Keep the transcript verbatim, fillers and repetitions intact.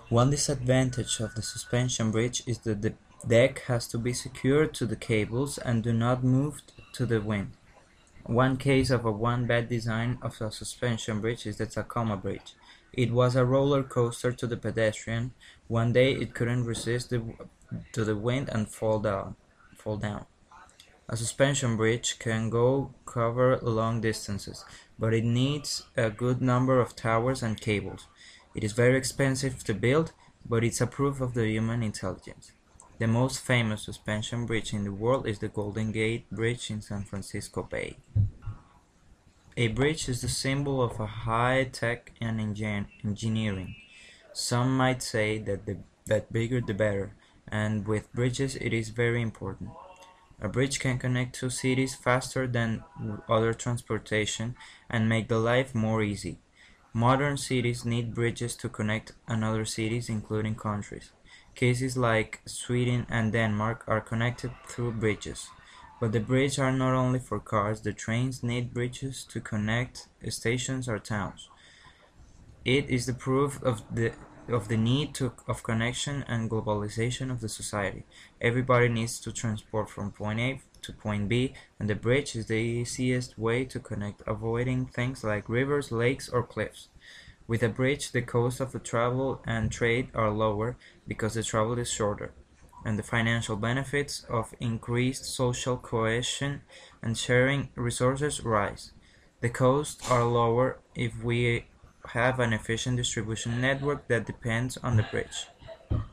One disadvantage of the suspension bridge is that the deck has to be secured to the cables and do not move to the wind. One case of a one bad design of a suspension bridge is the Tacoma Bridge. It was a roller coaster to the pedestrian. One day it couldn't resist the, to the wind and fall down. Fall down. A suspension bridge can go cover long distances, but it needs a good number of towers and cables. It is very expensive to build, but it's a proof of the human intelligence. The most famous suspension bridge in the world is the Golden Gate Bridge in San Francisco Bay. A bridge is the symbol of a high tech and engineering. Some might say that the that bigger the better, and with bridges it is very important. A bridge can connect two cities faster than other transportation and make the life more easy. Modern cities need bridges to connect another cities, including countries. Cases like Sweden and Denmark are connected through bridges. But the bridges are not only for cars, the trains need bridges to connect stations or towns. It is the proof of the of the need to, of connection and globalization of the society. Everybody needs to transport from point A to point B, and the bridge is the easiest way to connect, avoiding things like rivers, lakes, or cliffs. With a bridge, the cost of the travel and trade are lower because the travel is shorter, and the financial benefits of increased social cohesion and sharing resources rise. The costs are lower if we have an efficient distribution network that depends on the bridge.